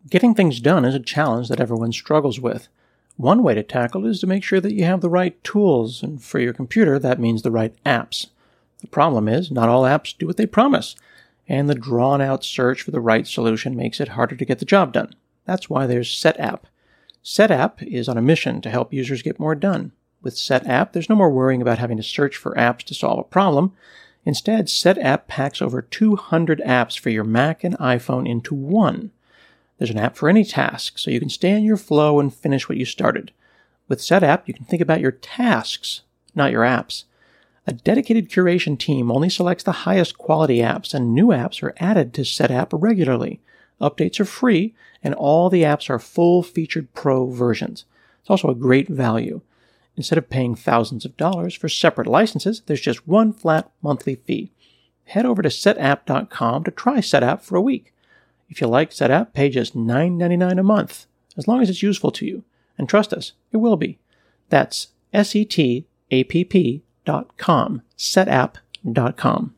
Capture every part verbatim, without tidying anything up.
Getting things done is a challenge that everyone struggles with. One way to tackle it is to make sure that you have the right tools, and for your computer, that means the right apps. The problem is, not all apps do what they promise, and the drawn-out search for the right solution makes it harder to get the job done. That's why there's SetApp. SetApp is on a mission to help users get more done. With SetApp, there's no more worrying about having to search for apps to solve a problem. Instead, SetApp packs over two hundred apps for your Mac and iPhone into one. There's an app for any task, so you can stay in your flow and finish what you started. With SetApp, you can think about your tasks, not your apps. A dedicated curation team only selects the highest quality apps, and new apps are added to SetApp regularly. Updates are free, and all the apps are full-featured pro versions. It's also a great value. Instead of paying thousands of dollars for separate licenses, there's just one flat monthly fee. Head over to setapp dot com to try SetApp for a week. If you like SetApp, pay just nine ninety-nine a month, as long as it's useful to you. And trust us, it will be. That's S E T A P P dot com, setapp dot com.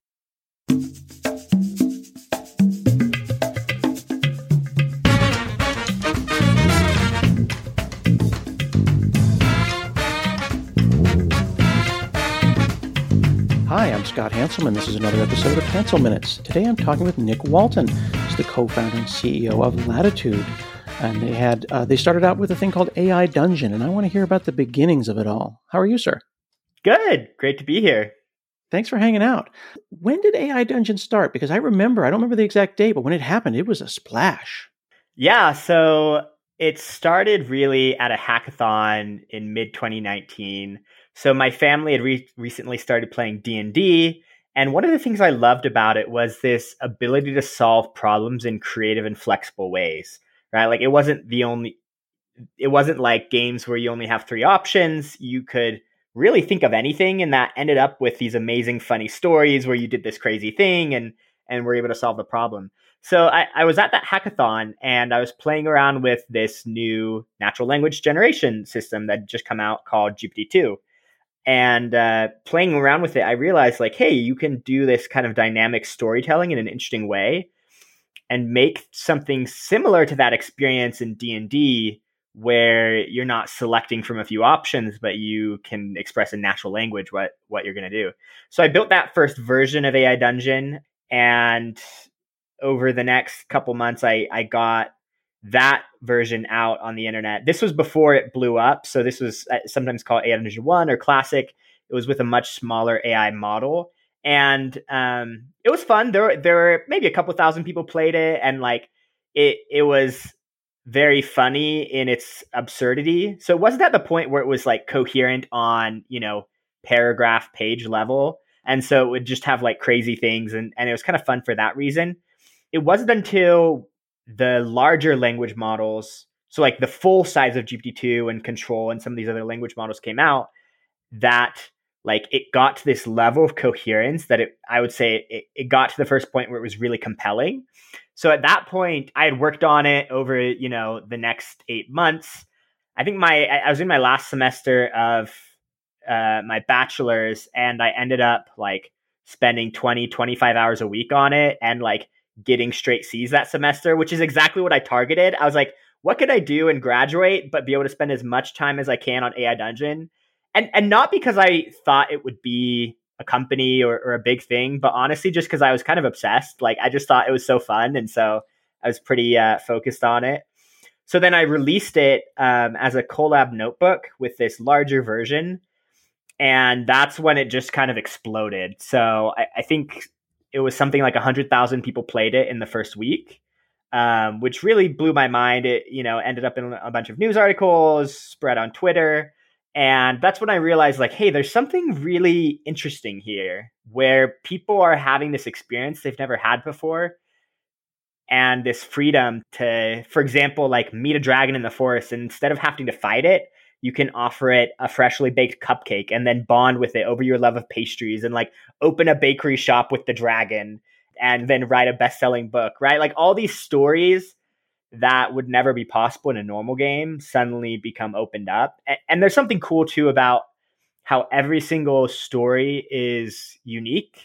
Hi, I'm Scott Hanselman, and this is another episode of Hansel Minutes. Today I'm talking with Nick Walton. He's the co-founder and C E O of Latitude. And they had uh, they started out with a thing called A I Dungeon, and I want to hear about the beginnings of it all. How are you, sir? Good. Great to be here. Thanks for hanging out. When did A I Dungeon start? Because I remember, I don't remember the exact date, but when it happened, it was a splash. Yeah, so it started really at a hackathon in mid twenty nineteen. So my family had re- recently started playing D and D, and one of the things I loved about it was this ability to solve problems in creative and flexible ways, right? Like it wasn't the only, it wasn't like games where you only have three options. You could really think of anything, and that ended up with these amazing, funny stories where you did this crazy thing and and were able to solve the problem. So I, I was at that hackathon, and I was playing around with this new natural language generation system that had just come out called G P T two. And uh, playing around with it, I realized like, hey, you can do this kind of dynamic storytelling in an interesting way and make something similar to that experience in D and D where you're not selecting from a few options, but you can express in natural language what, what you're going to do. So I built that first version of A I Dungeon, and over the next couple months, I, I got that version out on the internet. This was before it blew up. So this was sometimes called A I Dungeon one or Classic. It was with a much smaller A I model. And um, it was fun. There, there were maybe a couple thousand people played it. And like it, it was very funny in its absurdity. So it wasn't at the point where it was like coherent on, you know, paragraph page level. And so it would just have like crazy things. And, and it was kind of fun for that reason. It wasn't until the larger language models, so like the full size of G P T two and Control and some of these other language models came out, that like it got to this level of coherence that it, I would say it, it got to the first point where it was really compelling. So at that point, I had worked on it over, you know, the next eight months. I think my, I was in my last semester of uh, my bachelor's, and I ended up like spending twenty, twenty-five hours a week on it, and like getting straight C's that semester, which is exactly what I targeted. I was like, what could I do and graduate, but be able to spend as much time as I can on A I Dungeon? And and not because I thought it would be a company or, or a big thing, but honestly, just because I was kind of obsessed. Like, I just thought it was so fun. And so I was pretty uh, focused on it. So then I released it um, as a Colab notebook with this larger version. And that's when it just kind of exploded. So I, I think it was something like one hundred thousand people played it in the first week, um, which really blew my mind. It, you know, ended up in a bunch of news articles, spread on Twitter. And that's when I realized, like, hey, there's something really interesting here where people are having this experience they've never had before. And this freedom to, for example, like meet a dragon in the forest, and instead of having to fight it, you can offer it a freshly baked cupcake and then bond with it over your love of pastries, and like open a bakery shop with the dragon and then write a best-selling book, right? Like all these stories that would never be possible in a normal game suddenly become opened up. And, and there's something cool too about how every single story is unique.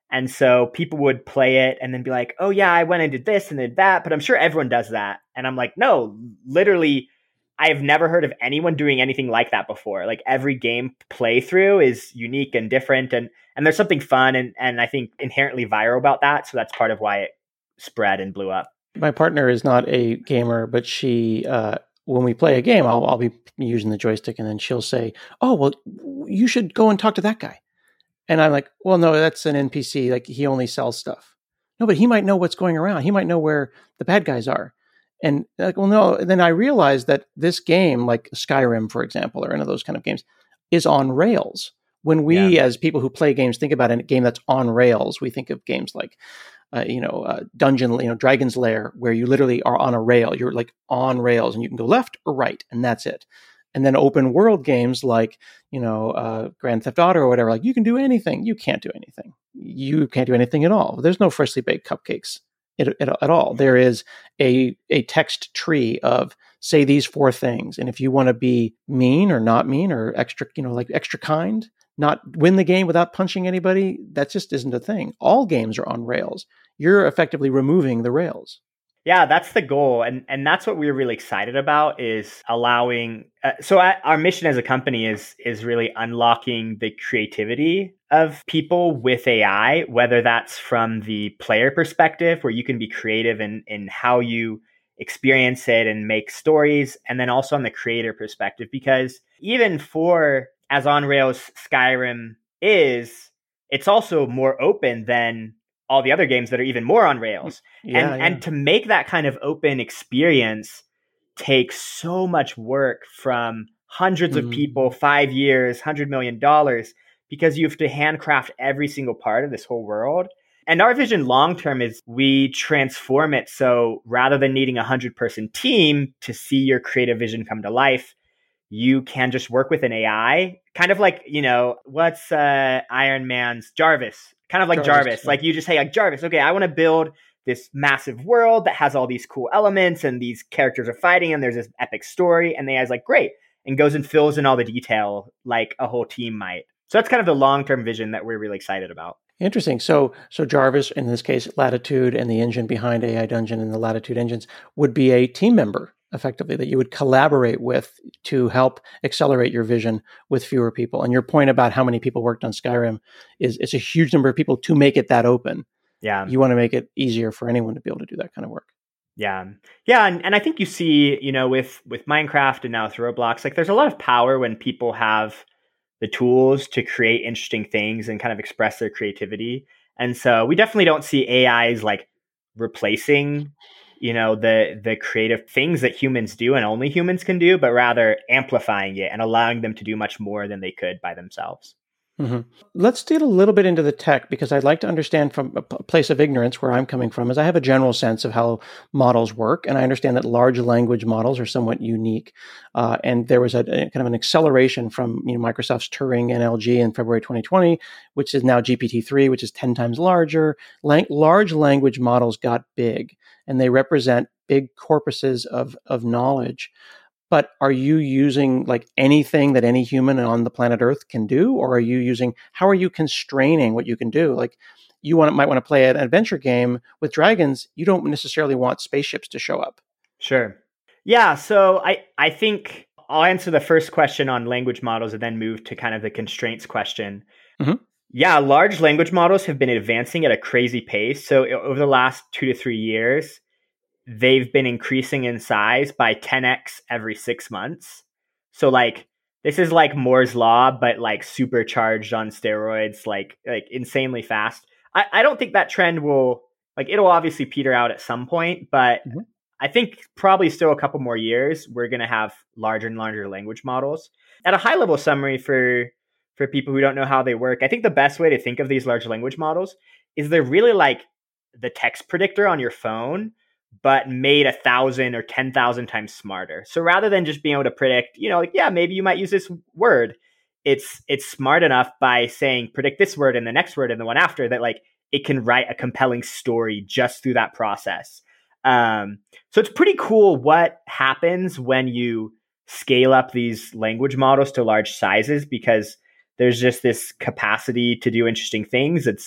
And so people would play it and then be like, oh yeah, I went and did this and did that. But I'm sure everyone does that. And I'm like, no, literally, I have never heard of anyone doing anything like that before. Like every game playthrough is unique and different. And, and there's something fun and, and I think inherently viral about that. So that's part of why it spread and blew up. My partner is not a gamer, but she, uh, when we play a game, I'll, I'll be using the joystick and then she'll say, oh, well, you should go and talk to that guy. And I'm like, well, no, that's an N P C. Like he only sells stuff. No, but he might know what's going around. He might know where the bad guys are. And like, well, no. And then I realized that this game, like Skyrim, for example, or any of those kind of games, is on rails. When we, yeah. as people who play games, think about a game that's on rails, we think of games like, uh, you know, uh, Dungeon, you know, Dragon's Lair, where you literally are on a rail. You're like on rails, and you can go left or right, and that's it. And then open world games like, you know, uh, Grand Theft Auto or whatever, like you can do anything. You can't do anything. You can't do anything at all. There's no freshly baked cupcakes at, at, at all. There is a, a text tree of say these four things. And if you want to be mean or not mean or extra, you know, like extra kind, not win the game without punching anybody, that just isn't a thing. All games are on rails. You're effectively removing the rails. Yeah, that's the goal. And and that's what we're really excited about is allowing. Uh, so I, our mission as a company is is really unlocking the creativity of people with A I, whether that's from the player perspective, where you can be creative in, in how you experience it and make stories. And then also on the creator perspective, because even for as on rails Skyrim is, it's also more open than all the other games that are even more on rails. Yeah, and, yeah. and to make that kind of open experience takes so much work from hundreds mm-hmm. of people, five years, one hundred million dollars, because you have to handcraft every single part of this whole world. And our vision long-term is we transform it. So rather than needing a hundred-person team to see your creative vision come to life, you can just work with an A I, kind of like, you know, what's uh, Iron Man's Jarvis? Kind of like Jarvis. Jarvis. Like you just say, like, Jarvis, okay, I want to build this massive world that has all these cool elements and these characters are fighting and there's this epic story. And the A I's like, great. And goes and fills in all the detail like a whole team might. So that's kind of the long-term vision that we're really excited about. Interesting. So so Jarvis, in this case, Latitude and the engine behind A I Dungeon and the Latitude engines would be a team member, effectively, that you would collaborate with to help accelerate your vision with fewer people. And your point about how many people worked on Skyrim is it's a huge number of people to make it that open. Yeah. You want to make it easier for anyone to be able to do that kind of work. Yeah. Yeah. And, and I think you see, you know, with, with Minecraft and now with Roblox, like there's a lot of power when people have the tools to create interesting things and kind of express their creativity. And so we definitely don't see A Is like replacing, you know, the the creative things that humans do and only humans can do, but rather amplifying it and allowing them to do much more than they could by themselves. Mm-hmm. Let's dig a little bit into the tech, because I'd like to understand from a place of ignorance where I'm coming from, is I have a general sense of how models work. And I understand that large language models are somewhat unique. Uh, and there was a, a kind of an acceleration from you know, Microsoft's Turing N L G in February twenty twenty, which is now G P T three, which is ten times larger. Lang- large language models got big, and they represent big corpuses of, of knowledge. But are you using like anything that any human on the planet Earth can do? Or are you using, how are you constraining what you can do? Like you want might want to play an adventure game with dragons. You don't necessarily want spaceships to show up. Sure. Yeah. So I, I think I'll answer the first question on language models and then move to kind of the constraints question. Mm-hmm. Yeah. Large language models have been advancing at a crazy pace. So over the last two to three years, they've been increasing in size by ten x every six months. So like, this is like Moore's law, but like supercharged on steroids, like, like insanely fast. I, I don't think that trend will, like, it'll obviously peter out at some point, but mm-hmm. I think probably still a couple more years, we're going to have larger and larger language models. At a high level summary for, for people who don't know how they work, I think the best way to think of these large language models is they're really like the text predictor on your phone, but made a thousand or ten thousand times smarter. So rather than just being able to predict, you know, like, yeah, maybe you might use this word, it's it's smart enough by saying, predict this word and the next word and the one after, that like it can write a compelling story just through that process. Um, so it's pretty cool what happens when you scale up these language models to large sizes, because there's just this capacity to do interesting things. It's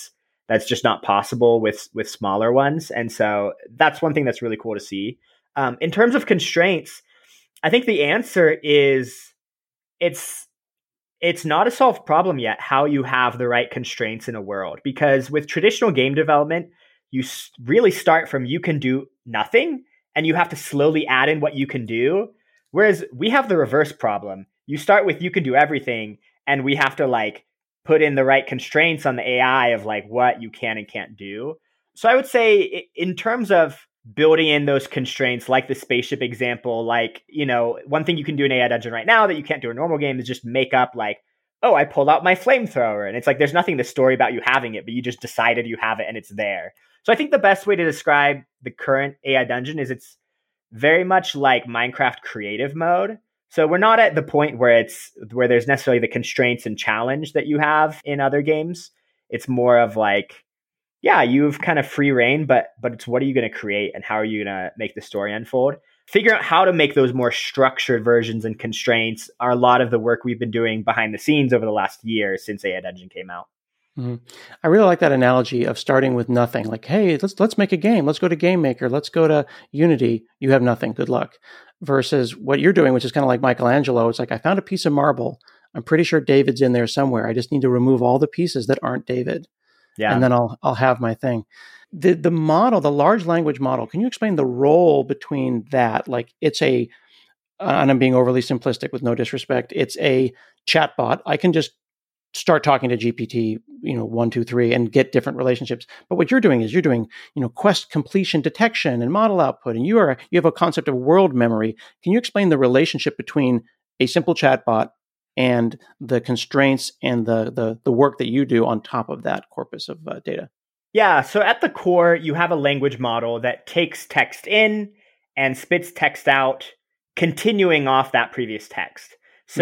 that's just not possible with with smaller ones. And so that's one thing that's really cool to see. Um, in terms of constraints, I think the answer is it's it's not a solved problem yet how you have the right constraints in a world, because with traditional game development, you s- really start from you can do nothing and you have to slowly add in what you can do. Whereas we have the reverse problem. You start with you can do everything and we have to like put in the right constraints on the A I of like what you can and can't do. So I would say in terms of building in those constraints, like the spaceship example, like, you know, one thing you can do in A I Dungeon right now that you can't do in a normal game is just make up like, oh, I pulled out my flamethrower. And it's like, there's nothing in the story about you having it, but you just decided you have it and it's there. So I think the best way to describe the current A I Dungeon is it's very much like Minecraft creative mode. So we're not at the point where it's where there's necessarily the constraints and challenge that you have in other games. It's more of like, yeah, you've kind of free reign, but but it's what are you going to create and how are you going to make the story unfold? Figure out how to make those more structured versions and constraints are a lot of the work we've been doing behind the scenes over the last year since A I Dungeon came out. Mm-hmm. I really like that analogy of starting with nothing. Like, hey, let's let's make a game. Let's go to Game Maker. Let's go to Unity. You have nothing. Good luck. Versus what you're doing, which is kind of like Michelangelo. It's like, I found a piece of marble. I'm pretty sure David's in there somewhere. I just need to remove all the pieces that aren't David. Yeah. And then I'll I'll have my thing. The the model, the large language model, can you explain the role between that? Like it's a, and I'm being overly simplistic with no disrespect, it's a chatbot. I can just start talking to G P T, you know, one, two, three, and get different relationships. But what you're doing is you're doing, you know, quest completion detection and model output, and you are you have a concept of world memory. Can you explain the relationship between a simple chatbot and the constraints and the the the work that you do on top of that corpus of uh, data? Yeah, so at the core, you have a language model that takes text in and spits text out, continuing off that previous text.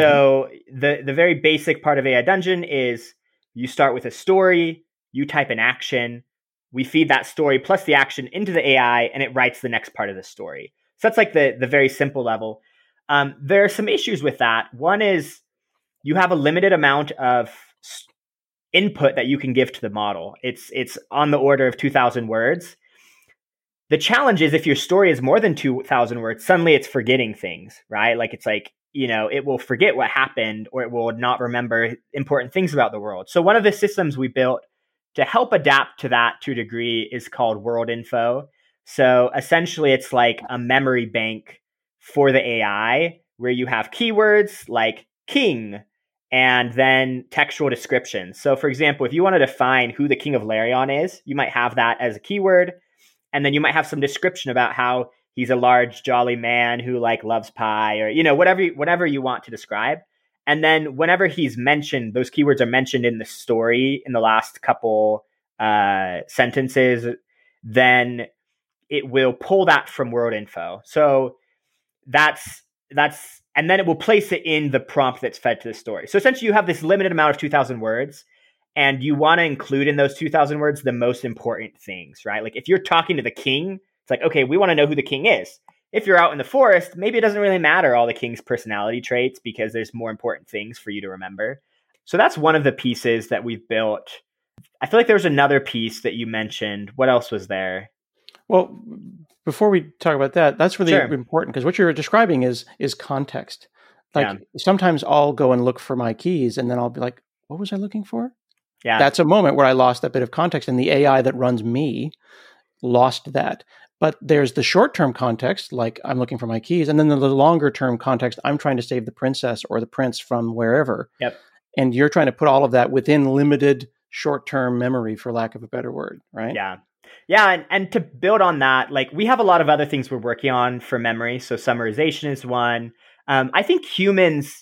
So mm-hmm. the, the very basic part of A I Dungeon is you start with a story, you type an action, we feed that story plus the action into the A I, and it writes the next part of the story. So that's like the, the very simple level. Um, there are some issues with that. One is you have a limited amount of input that you can give to the model. It's it's on the order of two thousand words. The challenge is if your story is more than two thousand words, suddenly it's forgetting things, right? Like it's like, you know, it will forget what happened or it will not remember important things about the world. So one of the systems we built to help adapt to that to a degree is called World Info. So essentially it's like a memory bank for the A I where you have keywords like king and then textual descriptions. So for example, if you want to define who the King of Larion is, you might have that as a keyword. And then you might have some description about how he's a large, jolly man who like loves pie or, you know, whatever, whatever you want to describe. And then whenever he's mentioned, those keywords are mentioned in the story in the last couple uh, sentences, then it will pull that from World Info. So that's, that's, and then it will place it in the prompt that's fed to the story. So essentially you have this limited amount of two thousand words. And you want to include in those two thousand words the most important things, right? Like if you're talking to the king, it's like, okay, we want to know who the king is. If you're out in the forest, maybe it doesn't really matter all the king's personality traits because there's more important things for you to remember. So that's one of the pieces that we've built. I feel like there was another piece that you mentioned. What else was there? Well, before we talk about that, that's really Sure. important because what you're describing is is context. Like yeah. Sometimes I'll go and look for my keys and then I'll be like, what was I looking for? Yeah. That's a moment where I lost that bit of context, and the A I that runs me lost that. But there's the short-term context, like I'm looking for my keys, and then the longer-term context, I'm trying to save the princess or the prince from wherever. Yep. And you're trying to put all of that within limited short-term memory, for lack of a better word, right? Yeah. Yeah, and, and to build on that, like we have a lot of other things we're working on for memory. So summarization is one. Um, I think humans,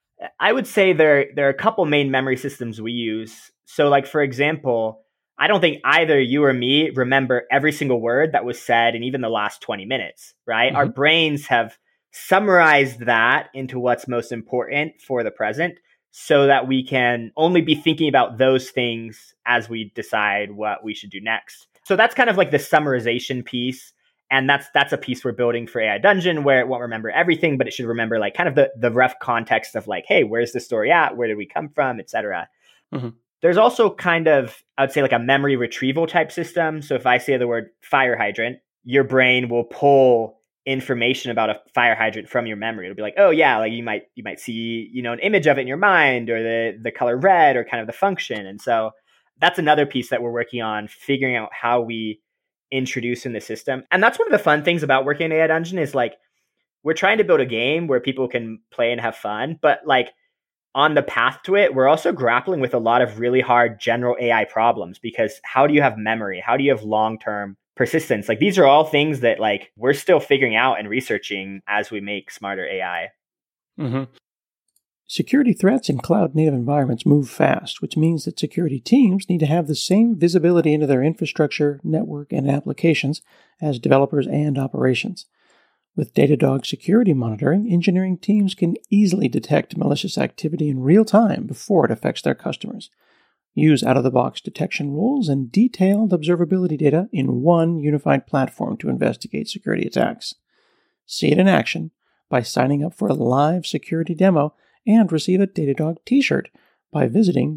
I would say there, there are a couple main memory systems we use. So like, for example, I don't think either you or me remember every single word that was said in even the last twenty minutes, right? Mm-hmm. Our brains have summarized that into what's most important for the present so that we can only be thinking about those things as we decide what we should do next. So that's kind of like the summarization piece. And that's that's a piece we're building for A I Dungeon where it won't remember everything, but it should remember like kind of the, the rough context of like, hey, where's the story at? Where did we come from, et cetera. Mm-hmm. There's also kind of, I would say, like a memory retrieval type system. So if I say the word fire hydrant, your brain will pull information about a fire hydrant from your memory. It'll be like, oh yeah, like you might you might see, you know, an image of it in your mind, or the the color red, or kind of the function. And so that's another piece that we're working on, figuring out how we introduce in the system. And that's one of the fun things about working in A I Dungeon is like, we're trying to build a game where people can play and have fun, but like on the path to it, we're also grappling with a lot of really hard general A I problems, because how do you have memory? How do you have long-term persistence? Like these are all things that like we're still figuring out and researching as we make smarter A I. Mm-hmm. Security threats in cloud-native environments move fast, which means that security teams need to have the same visibility into their infrastructure, network, and applications as developers and operations. With Datadog security monitoring, engineering teams can easily detect malicious activity in real time before it affects their customers. Use out-of-the-box detection rules and detailed observability data in one unified platform to investigate security attacks. See it in action by signing up for a live security demo and receive a Datadog t-shirt by visiting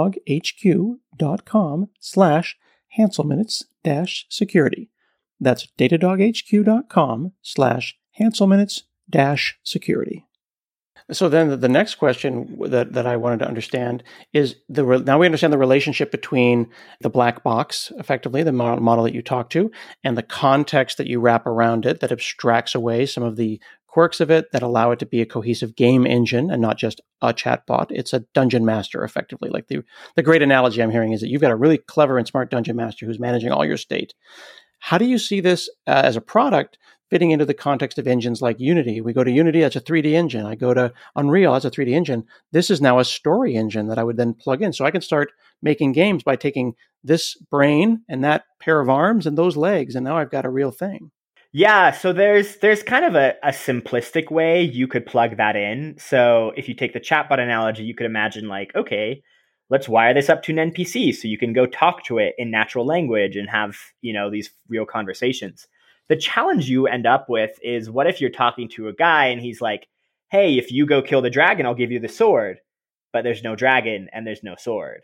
datadoghq.com slash Hanselminutes dash security. That's datadoghq.com slash Hanselminutes dash security. So then the next question that, that I wanted to understand is, the now we understand the relationship between the black box, effectively, the model that you talk to, and the context that you wrap around it that abstracts away some of the quirks of it that allow it to be a cohesive game engine and not just a chatbot. It's a dungeon master, effectively. Like the, the great analogy I'm hearing is that you've got a really clever and smart dungeon master who's managing all your state. How do you see this uh, as a product fitting into the context of engines like Unity? We go to Unity, that's a three D engine. I go to Unreal, that's a three D engine. This is now a story engine that I would then plug in. So I can start making games by taking this brain and that pair of arms and those legs, and now I've got a real thing. Yeah, so there's there's kind of a, a simplistic way you could plug that in. So if you take the chatbot analogy, you could imagine like, okay, let's wire this up to an N P C so you can go talk to it in natural language and have, you know, these real conversations. The challenge you end up with is, what if you're talking to a guy and he's like, hey, if you go kill the dragon, I'll give you the sword. But there's no dragon and there's no sword.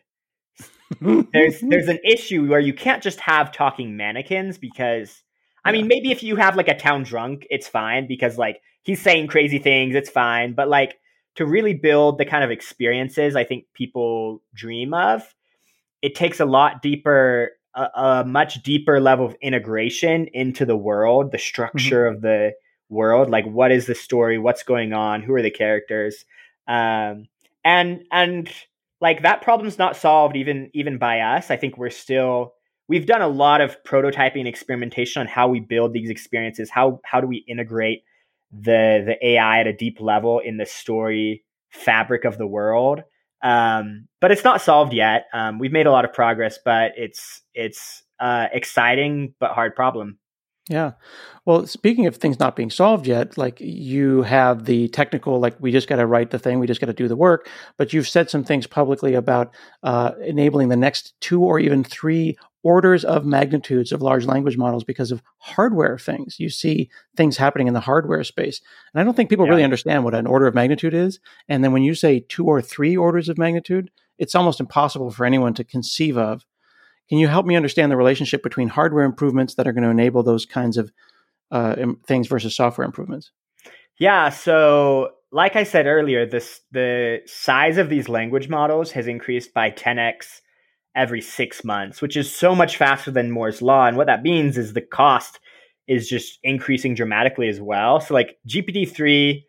there's there's an issue where you can't just have talking mannequins, because, I mean, maybe if you have like a town drunk, it's fine because like he's saying crazy things, it's fine. But like to really build the kind of experiences I think people dream of, it takes a lot deeper A, a much deeper level of integration into the world, the structure mm-hmm. of the world. Like, what is the story? What's going on? Who are the characters? Um, and and like that problem's not solved even even by us. I think we're still we've done a lot of prototyping and experimentation on how we build these experiences. How how do we integrate the the A I at a deep level in the story fabric of the world? Um, but it's not solved yet. Um, we've made a lot of progress, but it's it's uh, exciting but hard problem. Yeah. Well, speaking of things not being solved yet, like you have the technical, like we just got to write the thing, we just got to do the work. But you've said some things publicly about uh, enabling the next two or even three orders of magnitudes of large language models because of hardware things. You see things happening in the hardware space. And I don't think people yeah. really understand what an order of magnitude is. And then when you say two or three orders of magnitude, it's almost impossible for anyone to conceive of. Can you help me understand the relationship between hardware improvements that are going to enable those kinds of uh, things versus software improvements? Yeah. So like I said earlier, this, the size of these language models has increased by ten x every six months, which is so much faster than Moore's law. And what that means is the cost is just increasing dramatically as well. So like G P T three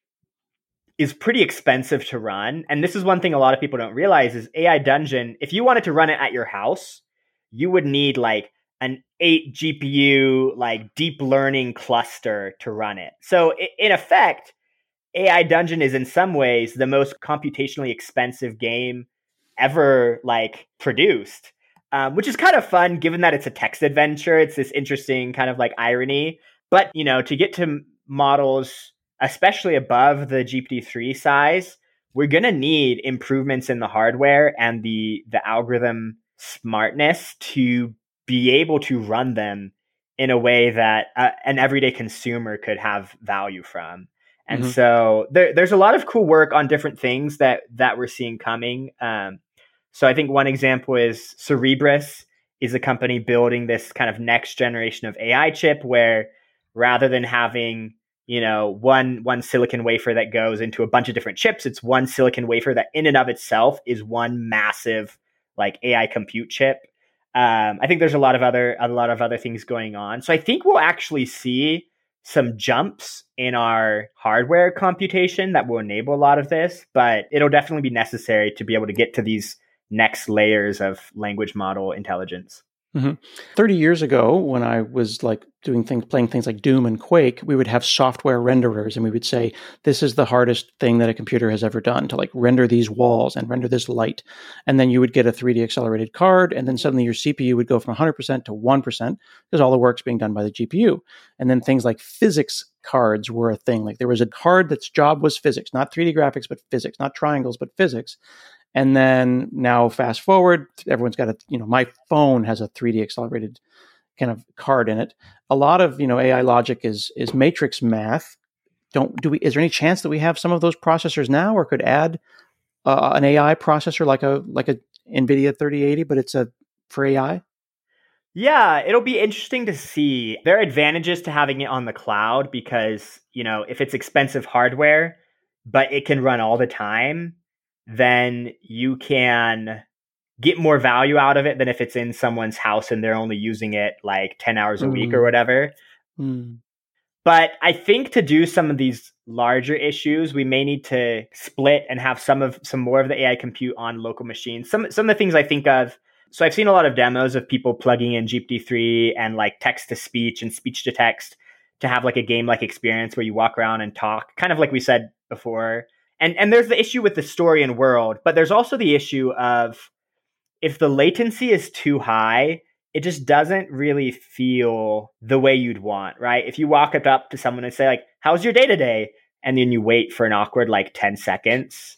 is pretty expensive to run. And this is one thing a lot of people don't realize is A I Dungeon, if you wanted to run it at your house, you would need like an eight G P U, like deep learning cluster to run it. So in effect, A I Dungeon is in some ways the most computationally expensive game ever like produced, um, which is kind of fun given that it's a text adventure. It's this interesting kind of like irony. But, you know, to get to models, especially above the G P T three size, we're going to need improvements in the hardware and the the algorithm smartness to be able to run them in a way that uh, an everyday consumer could have value from. And mm-hmm. so there, there's a lot of cool work on different things that that we're seeing coming. Um, So I think one example is Cerebras is a company building this kind of next generation of A I chip where rather than having, you know, one one silicon wafer that goes into a bunch of different chips, it's one silicon wafer that in and of itself is one massive like A I compute chip. Um, I think there's a lot of other a lot of other things going on. So I think we'll actually see some jumps in our hardware computation that will enable a lot of this, but it'll definitely be necessary to be able to get to these next layers of language model intelligence. Mm-hmm. thirty years ago, when I was like doing things, playing things like Doom and Quake, we would have software renderers and we would say, this is the hardest thing that a computer has ever done to like render these walls and render this light. And then you would get a three D accelerated card. And then suddenly your C P U would go from one hundred percent to one percent because all the work's being done by the G P U. And then things like physics cards were a thing. Like there was a card that's job was physics, not three D graphics, but physics, not triangles, but physics. And then now fast forward, everyone's got a, you know, my phone has a three D accelerated kind of card in it. A lot of, you know, A I logic is is matrix math. Don't do we? Is there any chance that we have some of those processors now, or could add uh, an A I processor like a like a NVIDIA thirty eighty, but it's a for A I? Yeah, it'll be interesting to see. There are advantages to having it on the cloud because, you know, if it's expensive hardware, but it can run all the time, then you can get more value out of it than if it's in someone's house and they're only using it like ten hours a mm. week or whatever. Mm. But I think to do some of these larger issues, we may need to split and have some of some more of the A I compute on local machines. Some some of the things I think of. So I've seen a lot of demos of people plugging in G P T three and like text to speech and speech to text to have like a game-like experience where you walk around and talk, kind of like we said before. And and there's the issue with the story and world, but there's also the issue of if the latency is too high, it just doesn't really feel the way you'd want, right? If you walk up to someone and say like, how's your day today? And then you wait for an awkward like ten seconds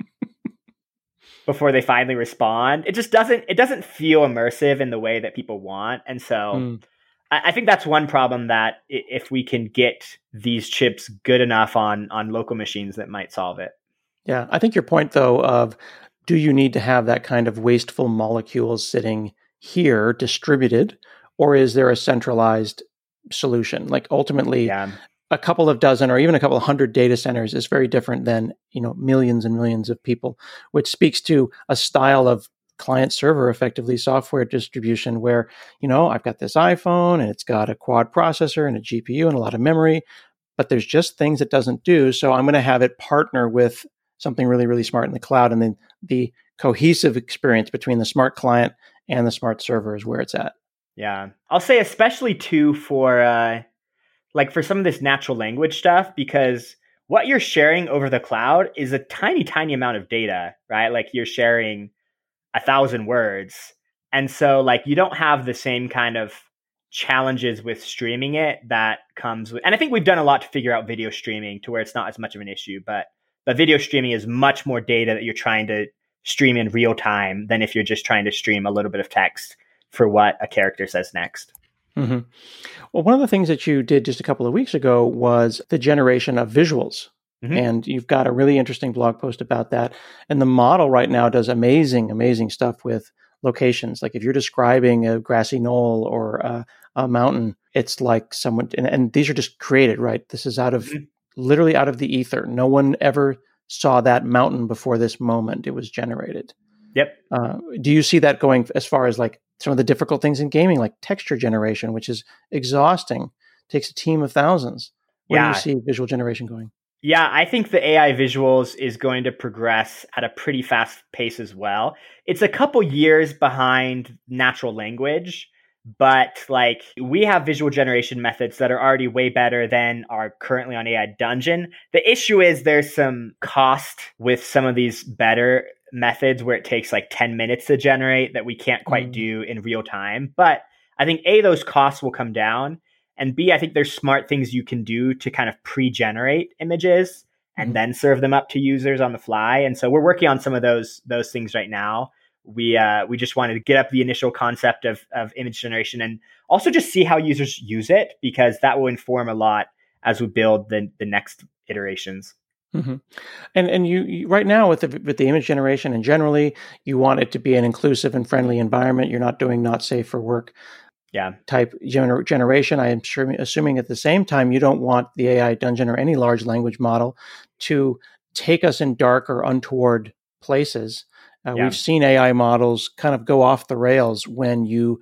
before they finally respond, it just doesn't, it doesn't feel immersive in the way that people want. And so mm. I, I think that's one problem that if we can get these chips good enough on, on local machines, that might solve it. Yeah. I think your point though of, do you need to have that kind of wasteful molecules sitting here distributed, or is there a centralized solution? Like ultimately, yeah. a couple of dozen or even a couple of hundred data centers is very different than, you know, millions and millions of people, which speaks to a style of client server, effectively software distribution where, you know, I've got this iPhone and it's got a quad processor and a G P U and a lot of memory, but there's just things it doesn't do. So I'm going to have it partner with something really, really smart in the cloud. And then the cohesive experience between the smart client and the smart server is where it's at. Yeah. I'll say especially too for, uh, like for some of this natural language stuff, because what you're sharing over the cloud is a tiny, tiny amount of data, right? Like you're sharing a thousand words. And so like you don't have the same kind of challenges with streaming it that comes with, and I think we've done a lot to figure out video streaming to where it's not as much of an issue, but But video streaming is much more data that you're trying to stream in real time than if you're just trying to stream a little bit of text for what a character says next. Mm-hmm. Well, one of the things that you did just a couple of weeks ago was the generation of visuals. Mm-hmm. And you've got a really interesting blog post about that. And the model right now does amazing, amazing stuff with locations. Like if you're describing a grassy knoll or a, a mountain, it's like someone, and, and these are just created, right? This is out of... Mm-hmm. literally out of the ether. No one ever saw that mountain before this moment. It was generated. Yep. Uh, do you see that going as far as like some of the difficult things in gaming, like texture generation, which is exhausting, takes a team of thousands? Where yeah. do you see visual generation going? Yeah, I think the A I visuals is going to progress at a pretty fast pace as well. It's a couple years behind natural language, but like we have visual generation methods that are already way better than are currently on A I Dungeon. The issue is there's some cost with some of these better methods where it takes like ten minutes to generate that we can't quite mm. do in real time. But I think A, those costs will come down. And B, I think there's smart things you can do to kind of pre-generate images and mm. then serve them up to users on the fly. And so we're working on some of those those things right now. We uh, we just wanted to get up the initial concept of of image generation and also just see how users use it, because that will inform a lot as we build the the next iterations. Mm-hmm. And and you, you right now with the with the image generation and generally you want it to be an inclusive and friendly environment. You're not doing not safe for work Yeah. type gener- generation. I am sure assuming at the same time you don't want the A I dungeon or any large language model to take us in dark or untoward places. Uh, Yeah. we've seen A I models kind of go off the rails when you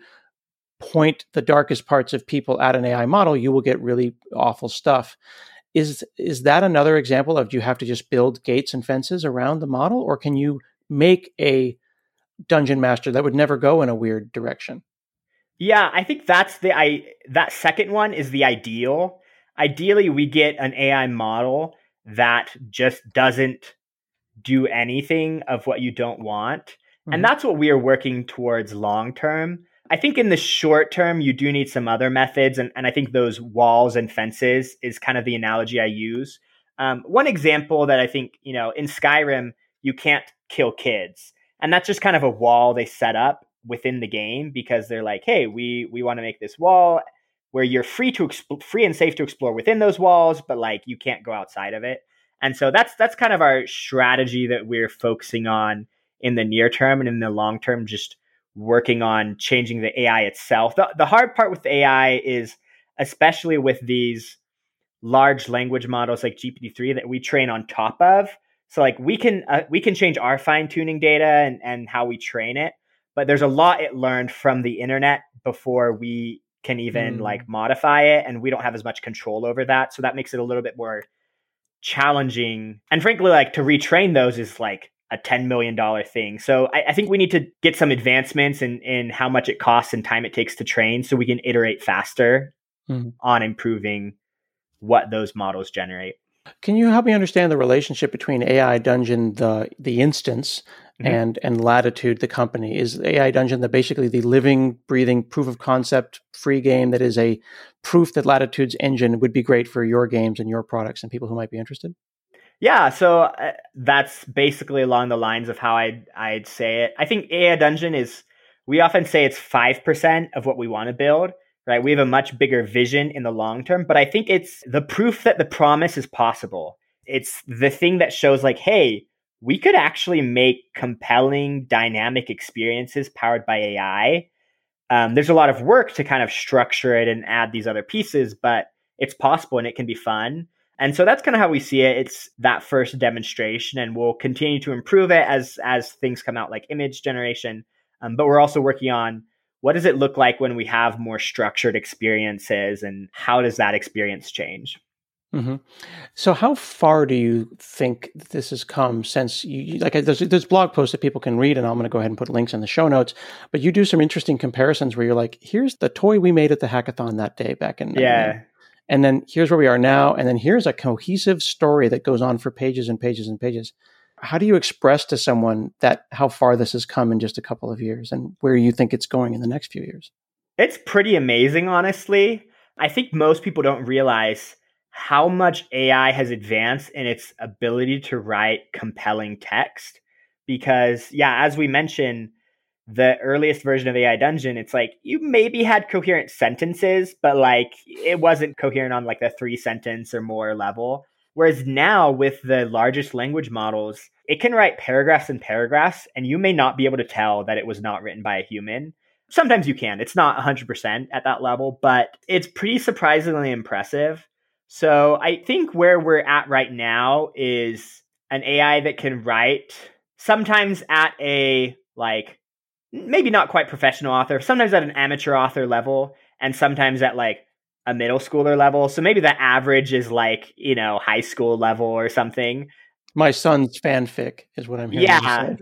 point the darkest parts of people at an A I model. You will get really awful stuff. Is is that another example of, do you have to just build gates and fences around the model, or can you make a dungeon master that would never go in a weird direction? Yeah, I think that's the I that second one is the ideal. Ideally, we get an A I model that just doesn't do anything of what you don't want. Mm-hmm. And that's what we are working towards long term. I think in the short term, you do need some other methods. And, and I think those walls and fences is kind of the analogy I use. Um, one example that I think, you know, in Skyrim, you can't kill kids. And that's just kind of a wall they set up within the game because they're like, hey, we we want to make this wall where you're free to exp- free and safe to explore within those walls, but like you can't go outside of it. And so that's that's kind of our strategy that we're focusing on in the near term, and in the long term, just working on changing the A I itself. The, the hard part with A I is, especially with these large language models like G P T three that we train on top of. So like we can uh, we can change our fine tuning data and, and how we train it, but there's a lot it learned from the internet before we can even mm. like modify it, and we don't have as much control over that. So that makes it a little bit more challenging. And frankly, like to retrain those is like a ten million dollars thing. So I, I think we need to get some advancements in, in how much it costs and time it takes to train so we can iterate faster mm-hmm. on improving what those models generate. Can you help me understand the relationship between A I Dungeon, the the instance, mm-hmm. and and Latitude, the company? Is A I Dungeon the basically the living, breathing proof of concept free game that is a proof that Latitude's engine would be great for your games and your products and people who might be interested? Yeah, so uh, that's basically along the lines of how I'd, I'd say it. I think A I Dungeon is, we often say it's five percent of what we want to build, right? We have a much bigger vision in the long term, but I think it's the proof that the promise is possible. It's the thing that shows like, hey, we could actually make compelling, dynamic experiences powered by A I. Um, there's a lot of work to kind of structure it and add these other pieces, but it's possible and it can be fun. And so that's kind of how we see it. It's that first demonstration, and we'll continue to improve it as as things come out, like image generation. Um, but we're also working on, what does it look like when we have more structured experiences, and how does that experience change? Mm-hmm. So how far do you think this has come since you, like there's, there's blog posts that people can read, and I'm going to go ahead and put links in the show notes, but you do some interesting comparisons where you're like, here's the toy we made at the hackathon that day back in yeah. And then here's where we are now. And then here's a cohesive story that goes on for pages and pages and pages. How do you express to someone that how far this has come in just a couple of years and where you think it's going in the next few years? It's pretty amazing, honestly. I think most people don't realize how much A I has advanced in its ability to write compelling text. Because, yeah, as we mentioned, the earliest version of A I Dungeon, it's like you maybe had coherent sentences, but like it wasn't coherent on like the three sentence or more level. Whereas now with the largest language models, it can write paragraphs and paragraphs, and you may not be able to tell that it was not written by a human. Sometimes you can. It's not one hundred percent at that level, but it's pretty surprisingly impressive. So I think where we're at right now is an A I that can write sometimes at a like maybe not quite professional author, sometimes at an amateur author level, and sometimes at like a middle schooler level. So maybe the average is like, you know, high school level or something. My son's fanfic is what I'm hearing. Yeah.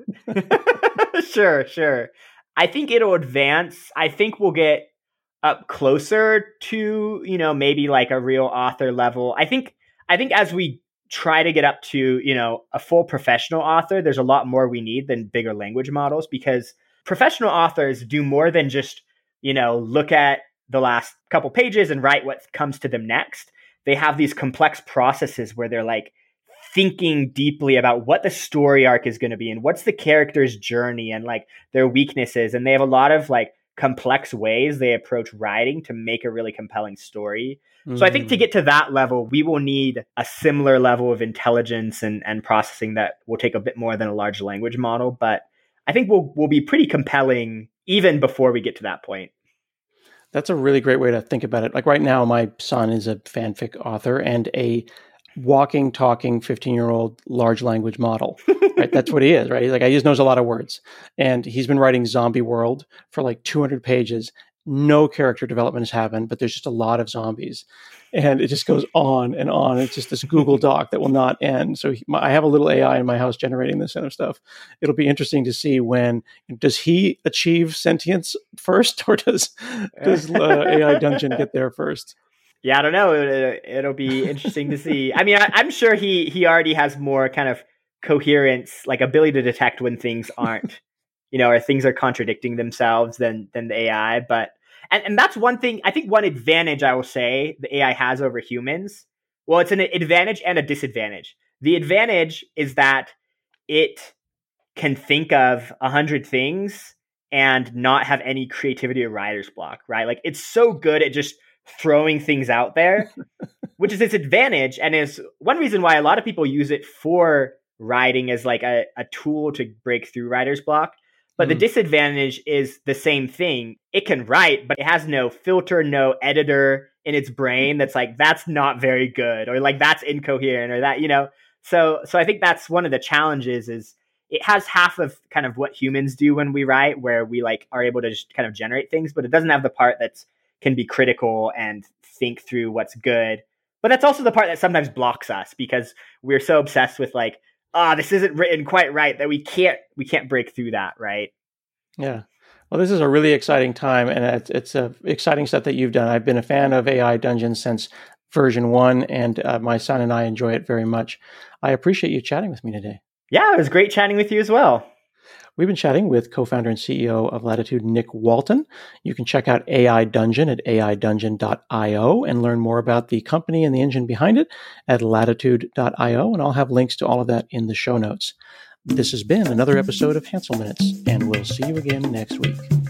sure, sure. I think it'll advance. I think we'll get up closer to, you know, maybe like a real author level. I think, I think as we try to get up to, you know, a full professional author, there's a lot more we need than bigger language models, because professional authors do more than just, you know, look at the last couple pages and write what comes to them next. They have these complex processes where they're like thinking deeply about what the story arc is going to be and what's the character's journey and like their weaknesses. And they have a lot of like complex ways they approach writing to make a really compelling story. Mm. So I think to get to that level, we will need a similar level of intelligence and, and processing that will take a bit more than a large language model. But I think we'll we'll be pretty compelling even before we get to that point. That's a really great way to think about it. Like right now, my son is a fanfic author and a walking, talking fifteen-year-old large language model. Right? That's what he is, right? He's like, he just knows a lot of words. And he's been writing Zombie World for like two hundred pages. No character development has happened, but there's just a lot of zombies. And it just goes on and on. It's just this Google Doc that will not end. So he, my, I have a little A I in my house generating this kind of stuff. It'll be interesting to see when, does he achieve sentience first, or does, does uh, A I Dungeon get there first? Yeah, I don't know. It, it'll be interesting to see. I mean, I, I'm sure he he already has more kind of coherence, like ability to detect when things aren't, you know, or things are contradicting themselves than than the A I. But and, and that's one thing, I think one advantage I will say the A I has over humans. Well, it's an advantage and a disadvantage. The advantage is that it can think of a hundred things and not have any creativity or writer's block, right? Like it's so good at just throwing things out there, which is its advantage and is one reason why a lot of people use it for writing as like a, a tool to break through writer's block. But mm. the disadvantage is the same thing. It can write, but it has no filter, no editor in its brain that's like, that's not very good, or like that's incoherent, or that, you know. So so I think that's one of the challenges is it has half of kind of what humans do when we write, where we like are able to just kind of generate things, but it doesn't have the part that's can be critical and think through what's good. But that's also the part that sometimes blocks us because we're so obsessed with like, ah, oh, this isn't written quite right that we can't we can't break through that, right? Yeah. Well, this is a really exciting time, and it's, it's a exciting stuff that you've done. I've been a fan of A I Dungeon since version one, and uh, my son and I enjoy it very much. I appreciate you chatting with me today. Yeah, it was great chatting with you as well. We've been chatting with co-founder and C E O of Latitude, Nick Walton. You can check out A I Dungeon at A I dungeon dot io and learn more about the company and the engine behind it at latitude dot io, and I'll have links to all of that in the show notes. This has been another episode of Hansel Minutes, and we'll see you again next week.